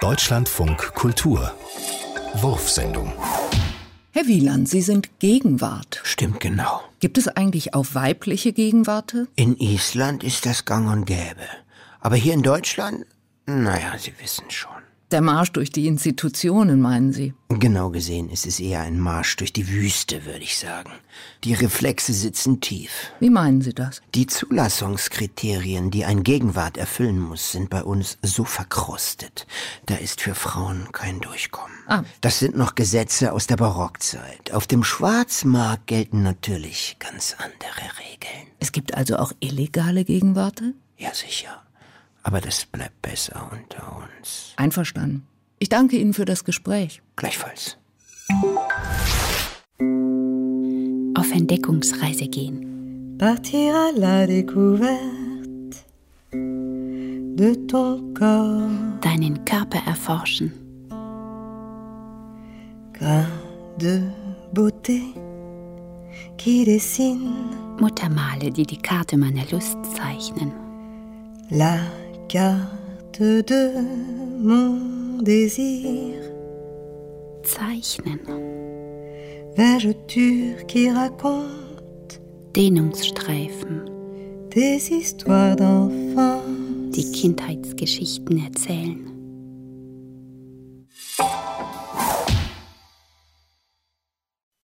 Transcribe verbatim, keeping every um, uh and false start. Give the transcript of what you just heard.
Deutschlandfunk Kultur. Wurfsendung. Herr Wieland, Sie sind Gegenwart. Stimmt genau. Gibt es eigentlich auch weibliche Gegenwarte? In Island ist das gang und gäbe. Aber hier in Deutschland, naja, Sie wissen schon. Der Marsch durch die Institutionen, meinen Sie? Genau gesehen ist es eher ein Marsch durch die Wüste, würde ich sagen. Die Reflexe sitzen tief. Wie meinen Sie das? Die Zulassungskriterien, die ein Gegenwart erfüllen muss, sind bei uns so verkrustet. Da ist für Frauen kein Durchkommen. Ah. Das sind noch Gesetze aus der Barockzeit. Auf dem Schwarzmarkt gelten natürlich ganz andere Regeln. Es gibt also auch illegale Gegenwarte? Ja, sicher. Aber das bleibt besser unter uns. Einverstanden. Ich danke Ihnen für das Gespräch. Gleichfalls. Auf Entdeckungsreise gehen. Partir à la découverte de ton corps. Deinen Körper erforschen. Grain de beauté qui dessine. Muttermale, die die Karte meiner Lust zeichnen. La carte de mon désir. Zeichnen. Vergeture qui raconte Dehnungsstreifen. des histoires d'enfants. Die Kindheitsgeschichten erzählen.